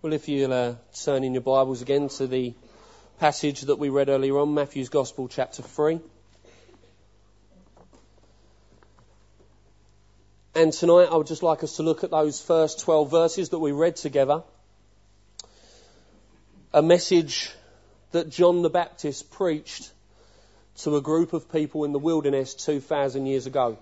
Well, if you'll turn in your Bibles again to the passage that we read earlier on, Matthew's Gospel, chapter 3. And tonight I would just like us to look at those first 12 verses that we read together. A message that John the Baptist preached to a group of people in the wilderness 2,000 years ago.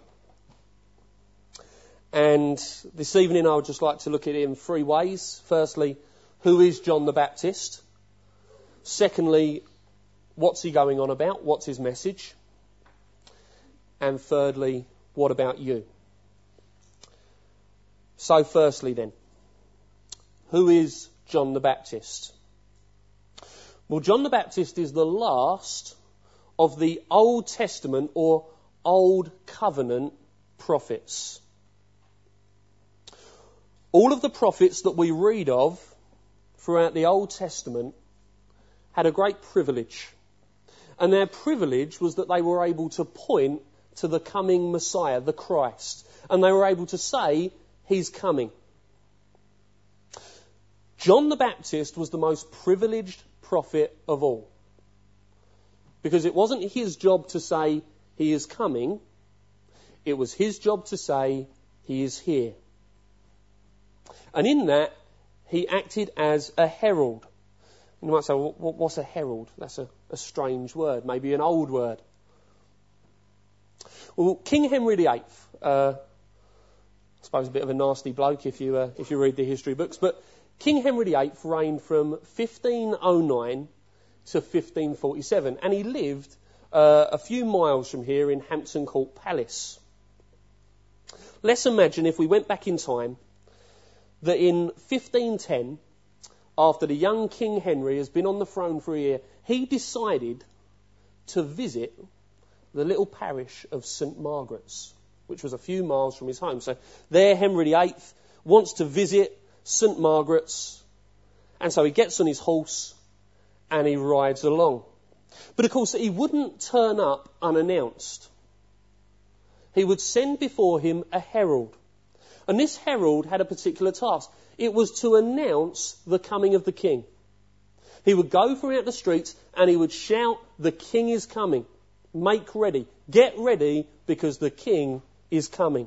And this evening I would just like to look at it in three ways. Firstly, who is John the Baptist? Secondly, what's he going on about? What's his message? And thirdly, what about you? So firstly then, who is John the Baptist? Well, John the Baptist is the last of the Old Testament or Old Covenant prophets. All of the prophets that we read of throughout the Old Testament had a great privilege. And their privilege was that they were able to point to the coming Messiah, the Christ. And they were able to say, He's coming. John the Baptist was the most privileged prophet of all. Because it wasn't his job to say, He is coming. It was his job to say, He is here. And in that, he acted as a herald. You might say, well, what's a herald? That's a strange word, maybe an old word. Well, King Henry VIII, I suppose a bit of a nasty bloke if you read the history books, but King Henry VIII reigned from 1509 to 1547, and he lived a few miles from here in Hampton Court Palace. Let's imagine if we went back in time that in 1510, after the young King Henry has been on the throne for a year, he decided to visit the little parish of St Margaret's, which was a few miles from his home. So there Henry VIII wants to visit St Margaret's, and so he gets on his horse and he rides along. But of course he wouldn't turn up unannounced. He would send before him a herald. And this herald had a particular task. It was to announce the coming of the king. He would go throughout the streets and he would shout, the king is coming. Make ready. Get ready because the king is coming.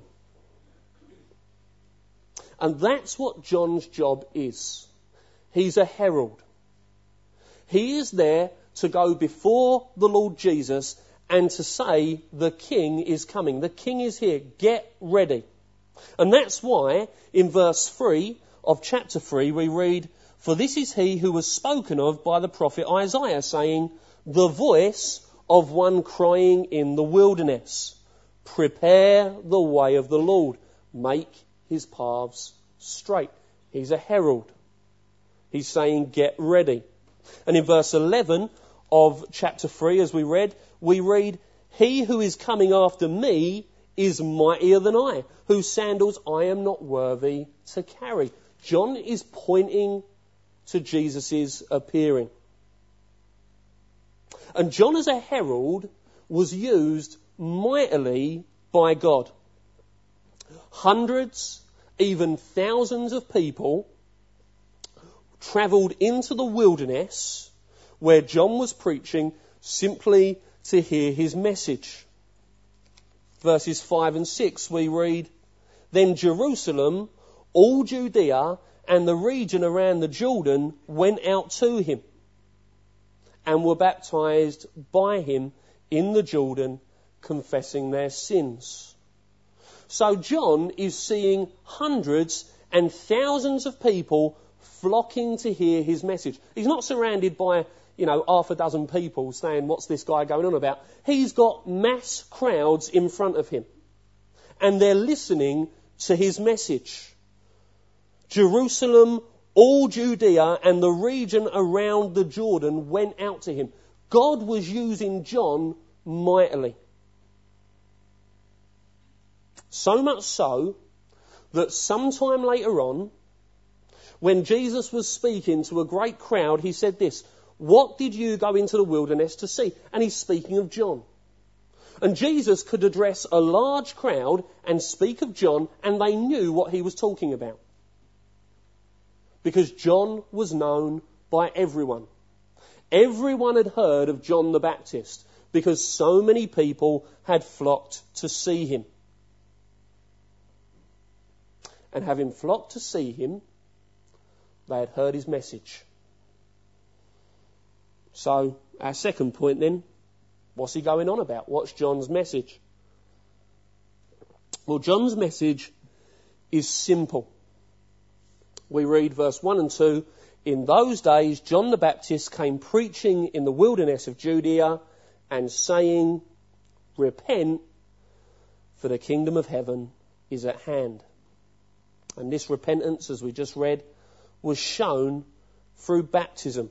And that's what John's job is. He's a herald. He is there to go before the Lord Jesus and to say, the king is coming. The king is here. Get ready. And that's why in verse 3 of chapter 3 we read, for this is he who was spoken of by the prophet Isaiah, saying, the voice of one crying in the wilderness, prepare the way of the Lord, make his paths straight. He's a herald. He's saying, get ready. And in verse 11 of chapter 3, as we read, he who is coming after me is mightier than I, whose sandals I am not worthy to carry. John is pointing to Jesus' appearing. And John as a herald was used mightily by God. Hundreds, even thousands of people travelled into the wilderness where John was preaching simply to hear his message. Verses 5 and 6 we read, then Jerusalem, all Judea and the region around the Jordan went out to him and were baptized by him in the Jordan, confessing their sins. So John is seeing hundreds and thousands of people flocking to hear his message. He's not surrounded by, half a dozen people saying, what's this guy going on about? He's got mass crowds in front of him. And they're listening to his message. Jerusalem, all Judea, and the region around the Jordan went out to him. God was using John mightily. So much so that sometime later on, when Jesus was speaking to a great crowd, he said this, what did you go into the wilderness to see? And he's speaking of John. And Jesus could address a large crowd and speak of John, and they knew what he was talking about. because John was known by everyone. Everyone had heard of John the Baptist because so many people had flocked to see him. And having flocked to see him, they had heard his message. So, our second point then, what's he going on about? What's John's message? Well, John's message is simple. We read verse 1 and 2. In those days, John the Baptist came preaching in the wilderness of Judea and saying, repent, for the kingdom of heaven is at hand. And this repentance, as we just read, was shown through baptism.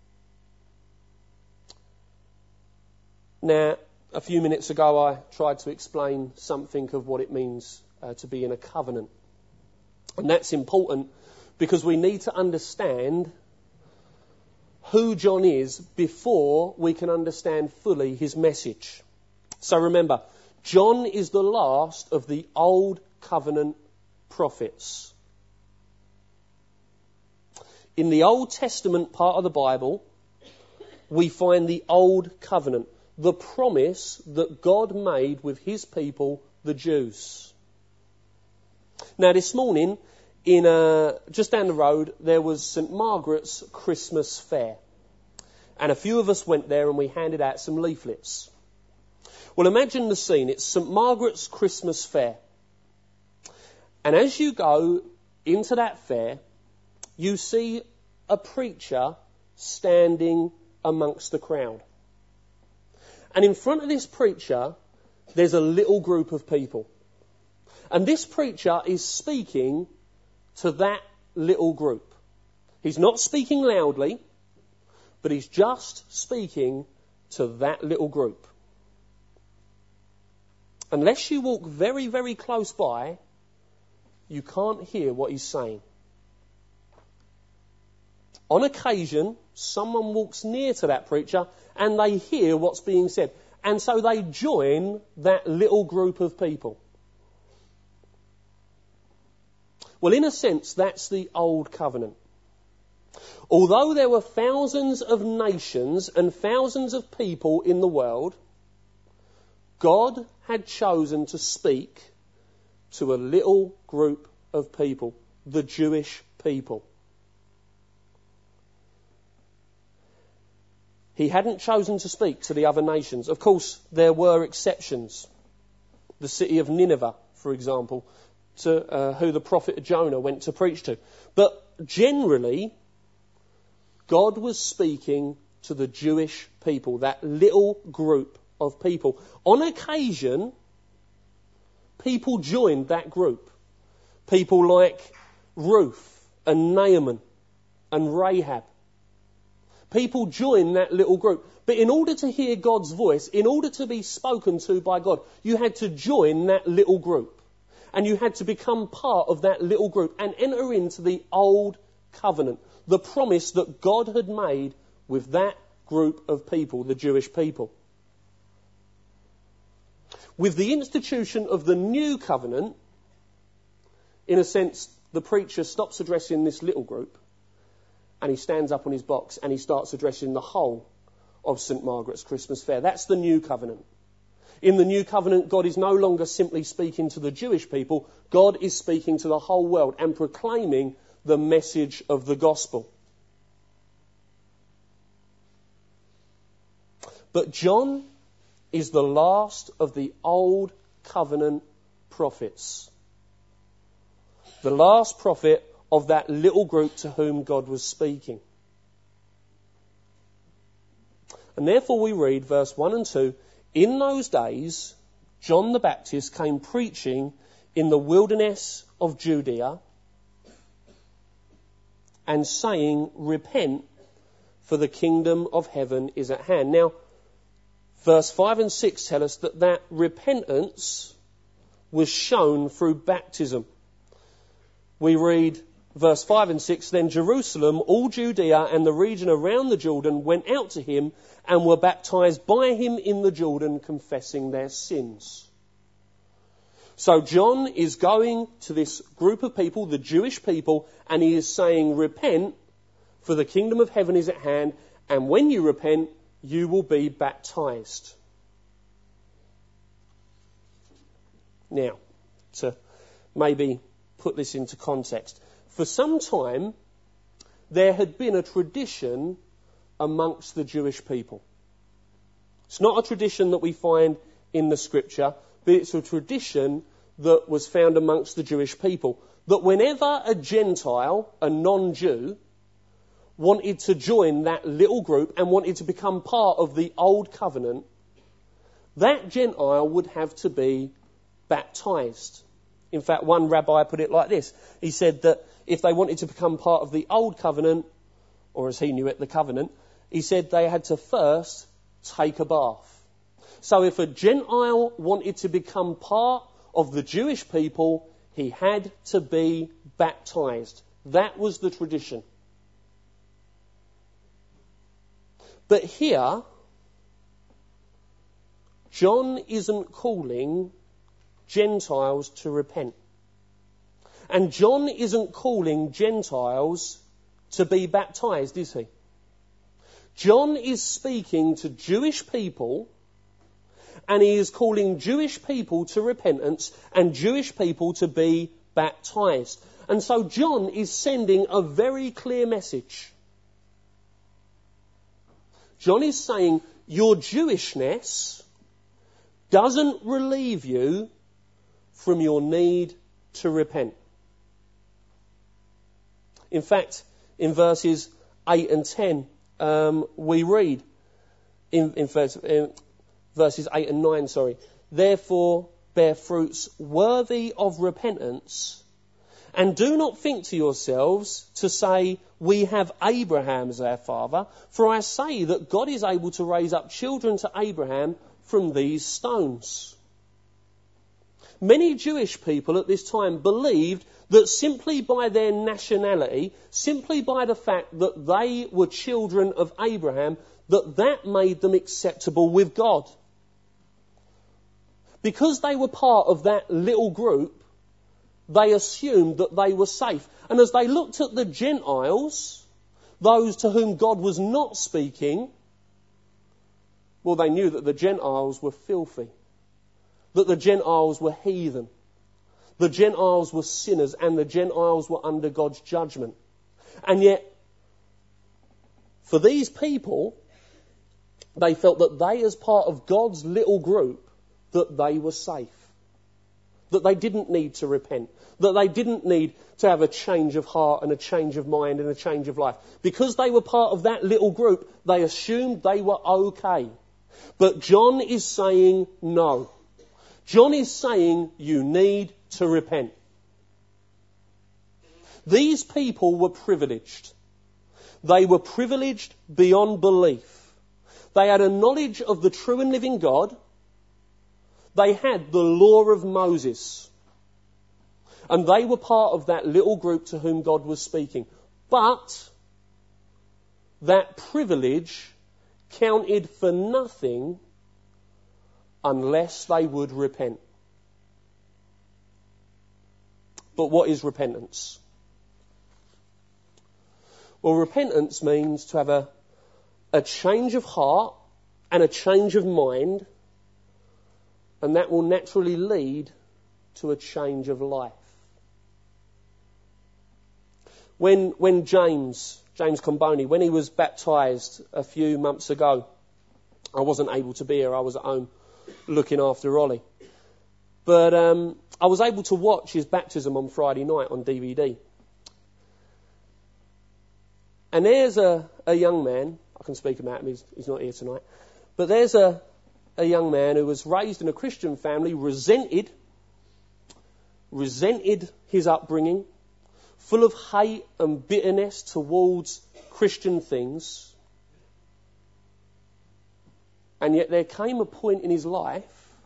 Now, a few minutes ago, I tried to explain something of what it means to be in a covenant. And that's important because we need to understand who John is before we can understand fully his message. So remember, John is the last of the Old Covenant prophets. In the Old Testament part of the Bible, we find the Old Covenant, the promise that God made with his people, the Jews. Now this morning, just down the road, there was St Margaret's Christmas Fair. And a few of us went there and we handed out some leaflets. Well, imagine the scene. It's St Margaret's Christmas Fair. And as you go into that fair, you see a preacher standing amongst the crowd. And in front of this preacher, there's a little group of people. And this preacher is speaking to that little group. He's not speaking loudly, but he's just speaking to that little group. Unless you walk very, very close by, you can't hear what he's saying. On occasion, someone walks near to that preacher and they hear what's being said. And so they join that little group of people. Well, in a sense, that's the Old Covenant. Although there were thousands of nations and thousands of people in the world, God had chosen to speak to a little group of people, the Jewish people. He hadn't chosen to speak to the other nations. Of course, there were exceptions. The city of Nineveh, for example, to who the prophet Jonah went to preach to. But generally, God was speaking to the Jewish people, that little group of people. On occasion, people joined that group. People like Ruth and Naaman and Rahab. People joined that little group. But in order to hear God's voice, in order to be spoken to by God, you had to join that little group. And you had to become part of that little group and enter into the Old Covenant, the promise that God had made with that group of people, the Jewish people. With the institution of the New Covenant, in a sense, the preacher stops addressing this little group and he stands up on his box and he starts addressing the whole of St Margaret's Christmas Fair. That's the New Covenant. In the New Covenant, God is no longer simply speaking to the Jewish people. God is speaking to the whole world and proclaiming the message of the gospel. But John is the last of the Old Covenant prophets. The last prophet of that little group to whom God was speaking. And therefore we read verse 1 and 2, in those days, John the Baptist came preaching in the wilderness of Judea and saying, repent, for the kingdom of heaven is at hand. Now, verse 5 and 6 tell us that repentance was shown through baptism. We read verse 5 and 6, then Jerusalem, all Judea and the region around the Jordan went out to him and were baptized by him in the Jordan, confessing their sins. So John is going to this group of people, the Jewish people, and he is saying, repent, for the kingdom of heaven is at hand, and when you repent, you will be baptized. Now, to maybe put this into context, for some time there had been a tradition amongst the Jewish people. It's not a tradition that we find in the scripture, but it's a tradition that was found amongst the Jewish people, that whenever a Gentile, a non-Jew, wanted to join that little group and wanted to become part of the old covenant, that Gentile would have to be baptized. In fact, one rabbi put it like this. He said that if they wanted to become part of the old covenant, or as he knew it, the covenant, he said they had to first take a bath. So if a Gentile wanted to become part of the Jewish people, he had to be baptized. That was the tradition. But here, John isn't calling Gentiles to repent. And John isn't calling Gentiles to be baptized, is he? John is speaking to Jewish people, and he is calling Jewish people to repentance and Jewish people to be baptized. And so John is sending a very clear message. John is saying your Jewishness doesn't relieve you from your need to repent. In fact, in verses 8 and 10, we read, in verses 8 and 9, therefore bear fruits worthy of repentance, and do not think to yourselves to say, we have Abraham as our father, for I say that God is able to raise up children to Abraham from these stones. Many Jewish people at this time believed that simply by their nationality, simply by the fact that they were children of Abraham, that made them acceptable with God. Because they were part of that little group, they assumed that they were safe. And as they looked at the Gentiles, those to whom God was not speaking, well, they knew that the Gentiles were filthy, that the Gentiles were heathen, the Gentiles were sinners, and the Gentiles were under God's judgment. And yet, for these people, they felt that they, as part of God's little group, that they were safe, that they didn't need to repent, that they didn't need to have a change of heart and a change of mind and a change of life. Because they were part of that little group, they assumed they were okay. But John is saying no. John is saying you need to repent. These people were privileged. They were privileged beyond belief. They had a knowledge of the true and living God. They had the law of Moses. And they were part of that little group to whom God was speaking. But that privilege counted for nothing unless they would repent. But what is repentance? Well, repentance means to have a change of heart and a change of mind, and that will naturally lead to a change of life. When James Comboni, when he was baptised a few months ago, I wasn't able to be here, I was at home looking after Ollie. But I was able to watch his baptism on Friday night on DVD. And there's a young man, I can speak about him, he's not here tonight, but there's a young man who was raised in a Christian family, resented his upbringing, full of hate and bitterness towards Christian things. And yet there came a point in his life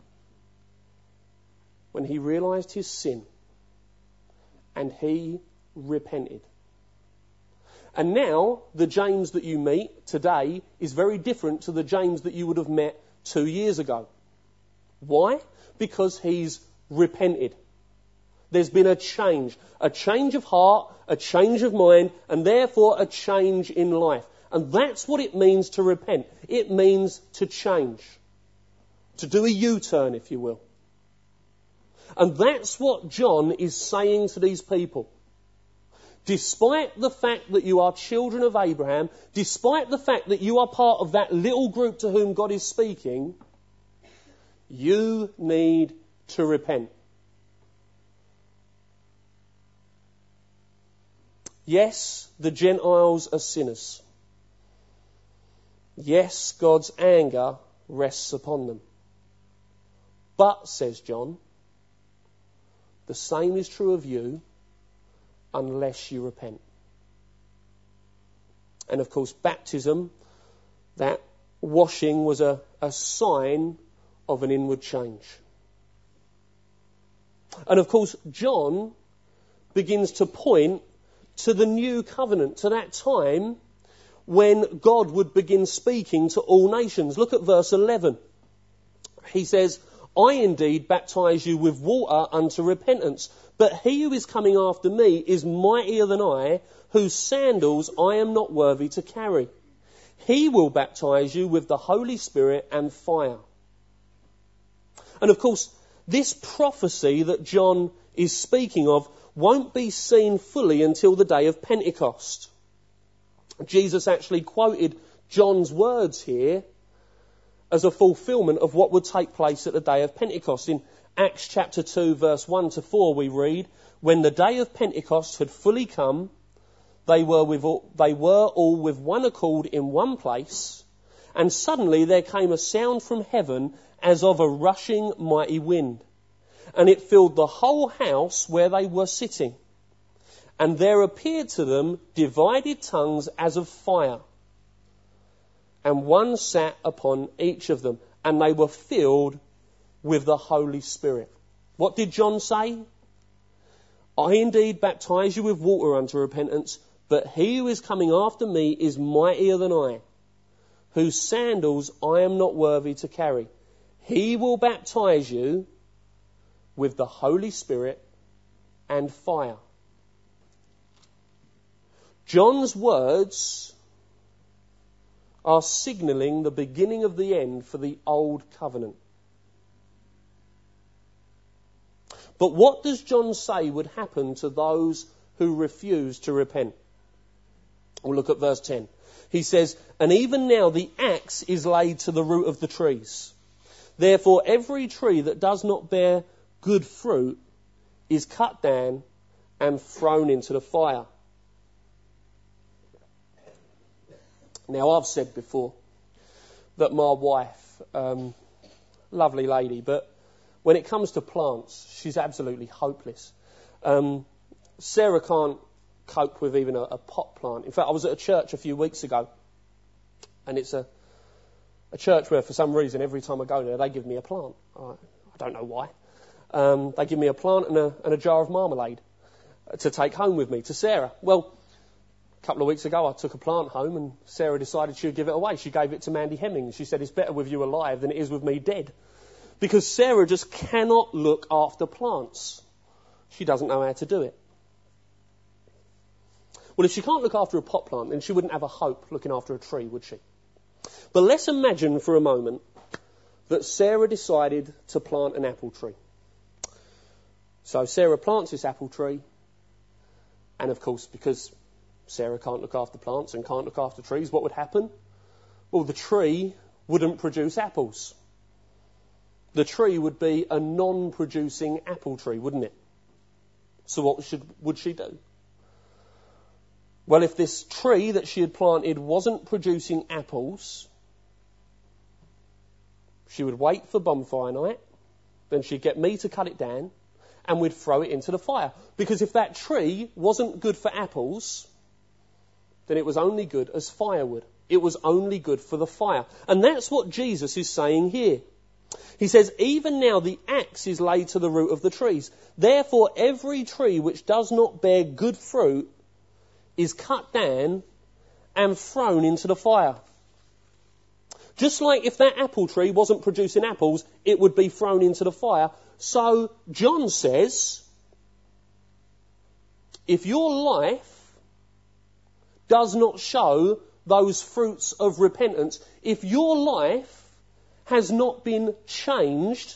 when he realised his sin and he repented. And now the James that you meet today is very different to the James that you would have met 2 years ago. Why? Because he's repented. There's been a change of heart, a change of mind, and therefore a change in life. And that's what it means to repent. It means to change, to do a U-turn, if you will. And that's what John is saying to these people. Despite the fact that you are children of Abraham, despite the fact that you are part of that little group to whom God is speaking, you need to repent. Yes, the Gentiles are sinners. Yes, God's anger rests upon them. But, says John, the same is true of you unless you repent. And of course, baptism, that washing, was a sign of an inward change. And of course, John begins to point to the new covenant, to that time when God would begin speaking to all nations. Look at verse 11. He says, I indeed baptize you with water unto repentance, but he who is coming after me is mightier than I, whose sandals I am not worthy to carry. He will baptize you with the Holy Spirit and fire. And of course, this prophecy that John is speaking of won't be seen fully until the day of Pentecost. Jesus actually quoted John's words here as a fulfillment of what would take place at the day of Pentecost. In Acts chapter 2, verse 1 to 4, we read, when the day of Pentecost had fully come, they were all with one accord in one place, and suddenly there came a sound from heaven as of a rushing mighty wind, and it filled the whole house where they were sitting. And there appeared to them divided tongues as of fire, and one sat upon each of them, and they were filled with the Holy Spirit. What did John say? I indeed baptize you with water unto repentance, but he who is coming after me is mightier than I, whose sandals I am not worthy to carry. He will baptize you with the Holy Spirit and fire. John's words are signalling the beginning of the end for the old covenant. But what does John say would happen to those who refuse to repent? We'll look at verse 10. He says, and even now the axe is laid to the root of the trees. Therefore every tree that does not bear good fruit is cut down and thrown into the fire. Now, I've said before that my wife, lovely lady, but when it comes to plants, she's absolutely hopeless. Sarah can't cope with even a pot plant. In fact, I was at a church a few weeks ago, and it's a church where, for some reason, every time I go there, they give me a plant. I don't know why. They give me a plant and a jar of marmalade to take home with me to Sarah. Well, a couple of weeks ago, I took a plant home, and Sarah decided she would give it away. She gave it to Mandy Hemmings. She said, it's better with you alive than it is with me dead. Because Sarah just cannot look after plants. She doesn't know how to do it. Well, if she can't look after a pot plant, then she wouldn't have a hope looking after a tree, would she? But let's imagine for a moment that Sarah decided to plant an apple tree. So Sarah plants this apple tree, and of course, because Sarah can't look after plants and can't look after trees, what would happen? Well, the tree wouldn't produce apples. The tree would be a non-producing apple tree, wouldn't it? So what would she do? Well, if this tree that she had planted wasn't producing apples, she would wait for bonfire night, then she'd get me to cut it down, and we'd throw it into the fire. Because if that tree wasn't good for apples, then it was only good as firewood. It was only good for the fire. And that's what Jesus is saying here. He says, even now the axe is laid to the root of the trees. Therefore every tree which does not bear good fruit is cut down and thrown into the fire. Just like if that apple tree wasn't producing apples, it would be thrown into the fire. So John says, if your life does not show those fruits of repentance, if your life has not been changed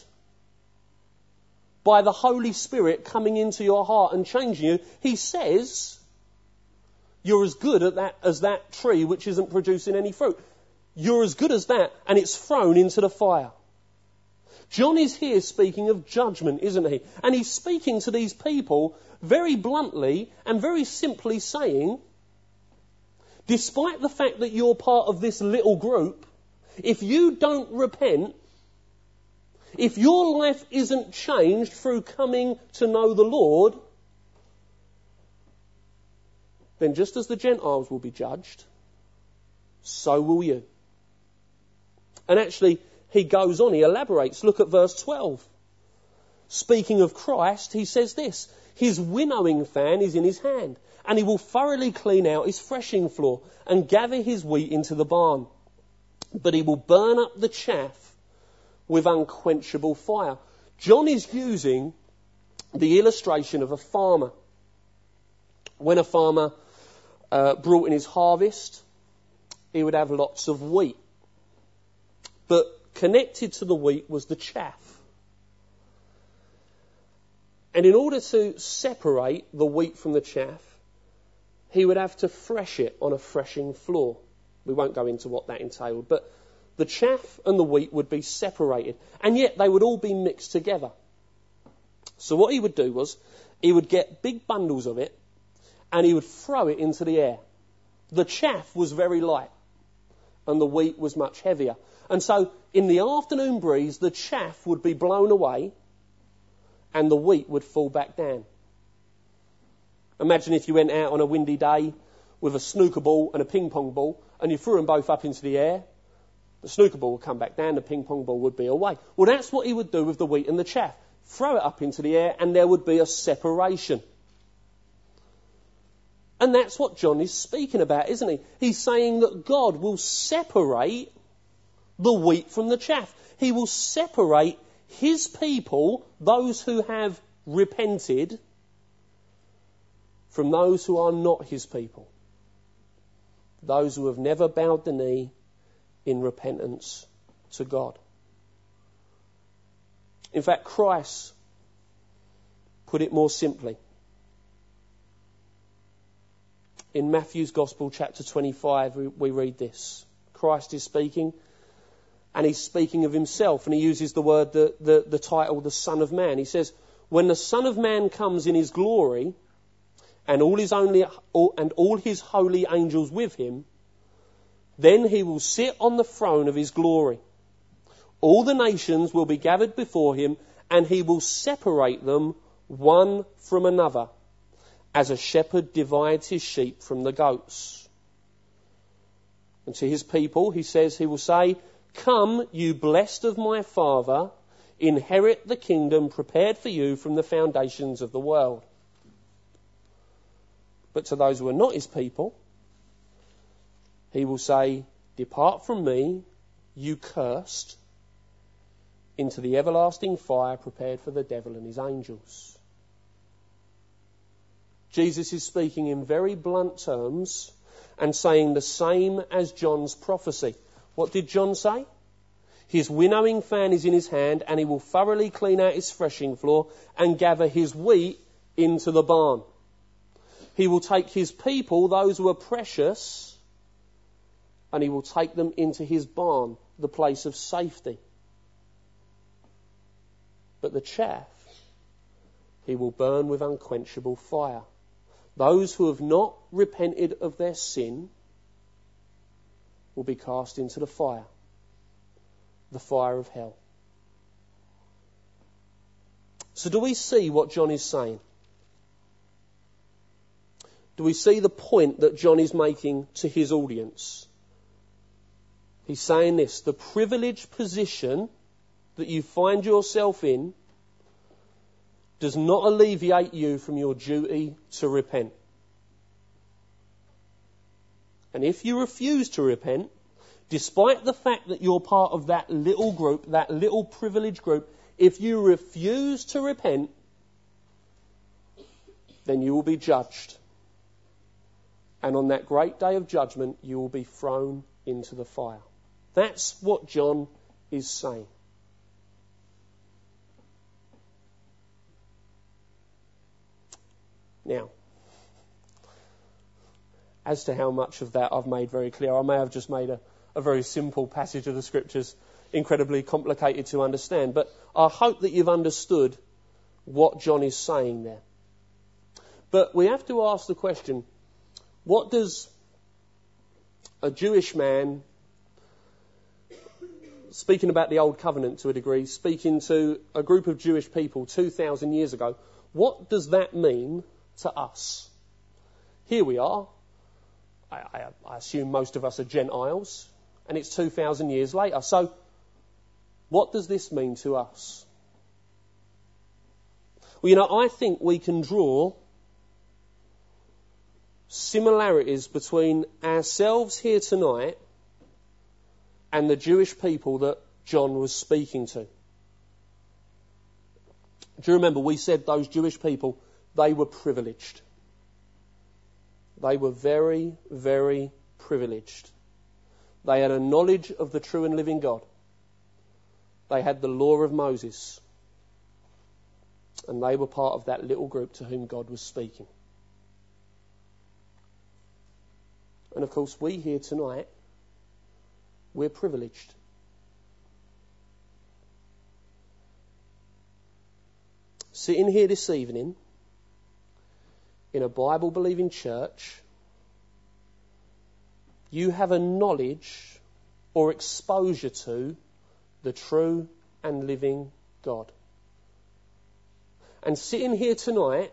by the Holy Spirit coming into your heart and changing you, he says, you're as good as that tree which isn't producing any fruit. You're as good as that, and it's thrown into the fire. John is here speaking of judgment, isn't he? And he's speaking to these people very bluntly and very simply saying, despite the fact that you're part of this little group, if you don't repent, if your life isn't changed through coming to know the Lord, then just as the Gentiles will be judged, so will you. And actually, he goes on, he elaborates. Look at verse 12. Speaking of Christ, he says this, his winnowing fan is in his hand, and he will thoroughly clean out his threshing floor and gather his wheat into the barn. But he will burn up the chaff with unquenchable fire. John is using the illustration of a farmer. When a farmer brought in his harvest, he would have lots of wheat. But connected to the wheat was the chaff. And in order to separate the wheat from the chaff, he would have to thresh it on a threshing floor. We won't go into what that entailed, but the chaff and the wheat would be separated, and yet they would all be mixed together. So what he would do was, he would get big bundles of it, and he would throw it into the air. The chaff was very light, and the wheat was much heavier. And so, in the afternoon breeze, the chaff would be blown away, and the wheat would fall back down. Imagine if you went out on a windy day with a snooker ball and a ping pong ball, and you threw them both up into the air. The snooker ball would come back down, the ping pong ball would be away. Well, that's what he would do with the wheat and the chaff. Throw it up into the air, and there would be a separation. And that's what John is speaking about, isn't he? He's saying that God will separate the wheat from the chaff. He will separate his people, those who have repented, from those who are not his people. Those who have never bowed the knee in repentance to God. In fact, Christ put it more simply. In Matthew's Gospel, chapter 25, we read this. Christ is speaking, and he's speaking of himself, and he uses the word, the title, the Son of Man. He says, when the Son of Man comes in his glory, and all his holy angels with him, then he will sit on the throne of his glory. All the nations will be gathered before him, and he will separate them one from another, as a shepherd divides his sheep from the goats. And to his people, he says, he will say, come, you blessed of my Father, inherit the kingdom prepared for you from the foundations of the world. But to those who are not his people, he will say, depart from me, you cursed, into the everlasting fire prepared for the devil and his angels. Jesus is speaking in very blunt terms and saying the same as John's prophecy. What did John say? His winnowing fan is in his hand, and he will thoroughly clean out his threshing floor and gather his wheat into the barn. He will take his people, those who are precious, and he will take them into his barn, the place of safety. But the chaff he will burn with unquenchable fire. Those who have not repented of their sin will be cast into the fire of hell. So do we see what John is saying? Do we see the point that John is making to his audience? He's saying this, the privileged position that you find yourself in does not alleviate you from your duty to repent. And if you refuse to repent, despite the fact that you're part of that little group, that little privileged group, if you refuse to repent, then you will be judged. And on that great day of judgment, you will be thrown into the fire. That's what John is saying. Now, as to how much of that I've made very clear, I may have just made a very simple passage of the Scriptures incredibly complicated to understand, but I hope that you've understood what John is saying there. But we have to ask the question, what does a Jewish man, speaking about the Old Covenant to a degree, speaking to a group of Jewish people 2,000 years ago, what does that mean to us? Here we are. I assume most of us are Gentiles, and it's 2,000 years later. So, what does this mean to us? Well, I think we can draw similarities between ourselves here tonight and the Jewish people that John was speaking to. Do you remember we said those Jewish people, they were privileged. They were very, very privileged. They had a knowledge of the true and living God. They had the law of Moses. And they were part of that little group to whom God was speaking. And of course, we here tonight, we're privileged. Sitting here this evening in a Bible-believing church, you have a knowledge or exposure to the true and living God. And sitting here tonight,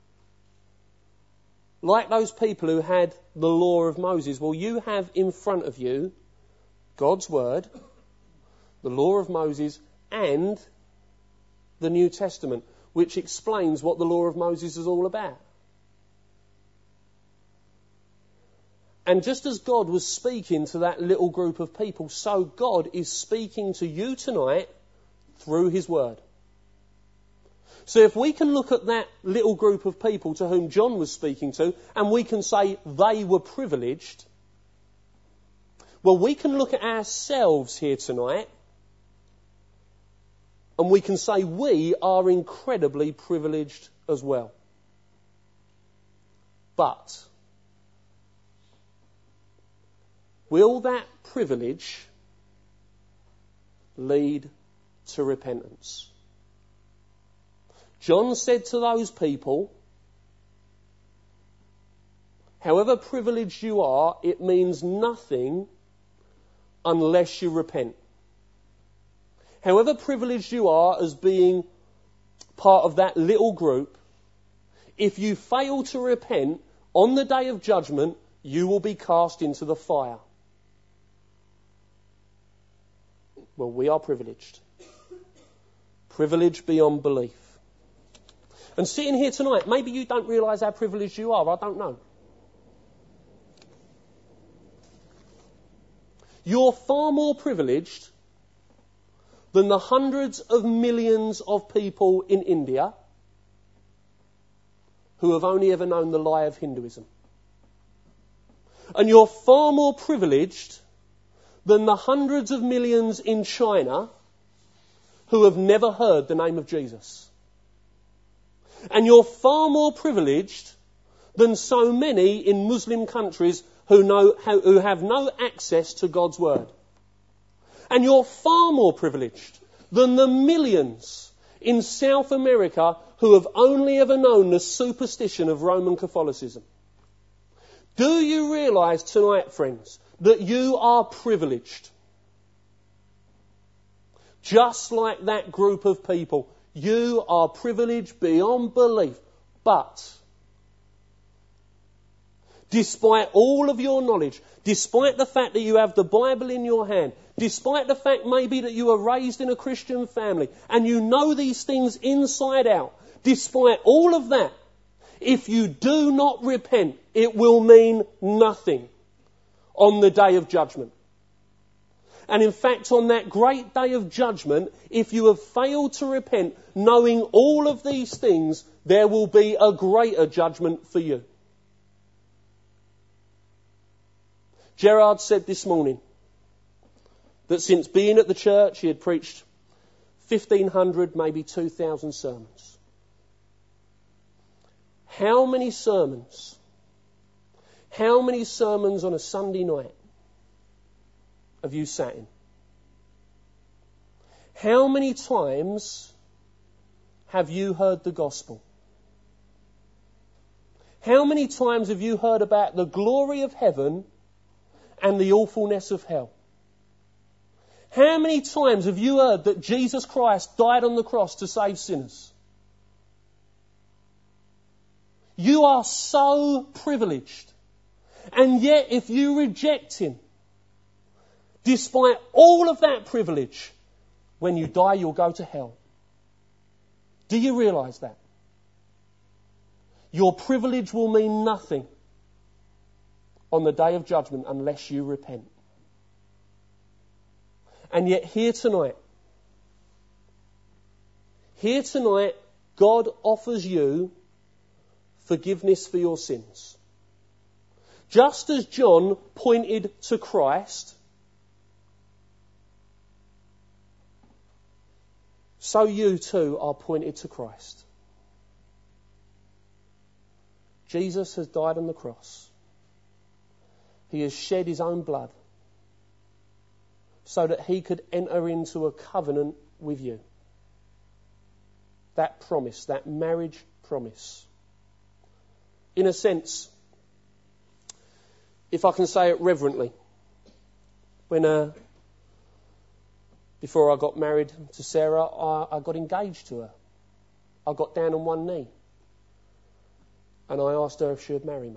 like those people who had the law of Moses, well, you have in front of you God's Word, the law of Moses, and the New Testament, which explains what the law of Moses is all about. And just as God was speaking to that little group of people, so God is speaking to you tonight through His Word. So if we can look at that little group of people to whom John was speaking to, and we can say they were privileged, well, we can look at ourselves here tonight, and we can say we are incredibly privileged as well. But will that privilege lead to repentance? John said to those people, however privileged you are, it means nothing unless you repent. However privileged you are as being part of that little group, if you fail to repent, on the day of judgment, you will be cast into the fire. Well, we are privileged. Privileged beyond belief. And sitting here tonight, maybe you don't realise how privileged you are, I don't know. You're far more privileged than the hundreds of millions of people in India who have only ever known the lie of Hinduism. And you're far more privileged than the hundreds of millions in China who have never heard the name of Jesus. And you're far more privileged than so many in Muslim countries who have no access to God's Word. And you're far more privileged than the millions in South America who have only ever known the superstition of Roman Catholicism. Do you realise tonight, friends, that you are privileged? Just like that group of people, you are privileged beyond belief. But despite all of your knowledge, despite the fact that you have the Bible in your hand, despite the fact maybe that you were raised in a Christian family and you know these things inside out, despite all of that, if you do not repent, it will mean nothing on the day of judgment. And in fact, on that great day of judgment, if you have failed to repent, knowing all of these things, there will be a greater judgment for you. Gerard said this morning that since being at the church, he had preached 1,500, maybe 2,000 sermons. How many sermons on a Sunday night have you sat in? How many times have you heard the gospel? How many times have you heard about the glory of heaven and the awfulness of hell? How many times have you heard that Jesus Christ died on the cross to save sinners? You are so privileged. And yet, if you reject him, despite all of that privilege, when you die, you'll go to hell. Do you realise that? Your privilege will mean nothing on the day of judgment unless you repent. And yet here tonight, God offers you forgiveness for your sins. Just as John pointed to Christ, so you too are pointed to Christ. Jesus has died on the cross. He has shed his own blood so that he could enter into a covenant with you. That promise, that marriage promise. In a sense, if I can say it reverently, before I got married to Sarah, I got engaged to her. I got down on one knee and I asked her if she would marry me.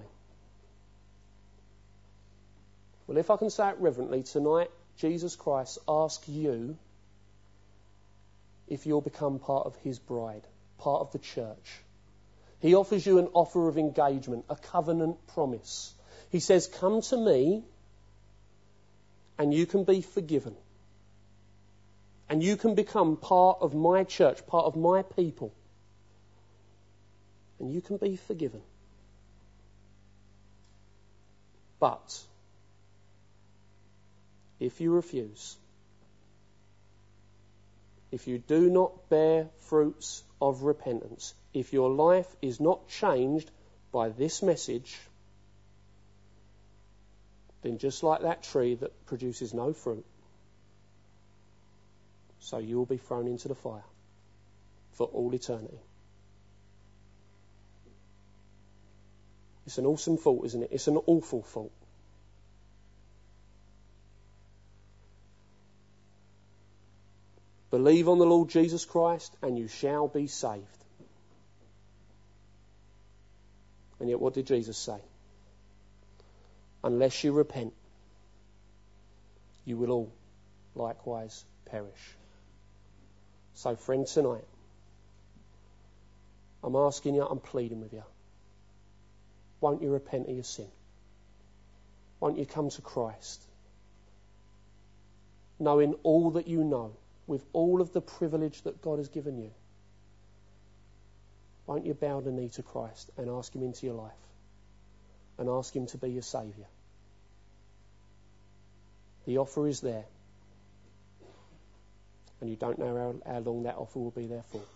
Well, if I can say it reverently, tonight Jesus Christ asks you if you'll become part of his bride, part of the church. He offers you an offer of engagement, a covenant promise. He says, come to me and you can be forgiven. And you can become part of my church, part of my people. And you can be forgiven. But if you refuse, if you do not bear fruits of repentance, if your life is not changed by this message, then just like that tree that produces no fruit, so you will be thrown into the fire for all eternity. It's an awesome thought, isn't it? It's an awful thought. Believe on the Lord Jesus Christ and you shall be saved. And yet what did Jesus say? Unless you repent, you will all likewise perish. So friend, tonight, I'm asking you, I'm pleading with you. Won't you repent of your sin? Won't you come to Christ? Knowing all that you know, with all of the privilege that God has given you. Won't you bow the knee to Christ and ask him into your life? And ask him to be your saviour? The offer is there. And you don't know how long that offer will be there for.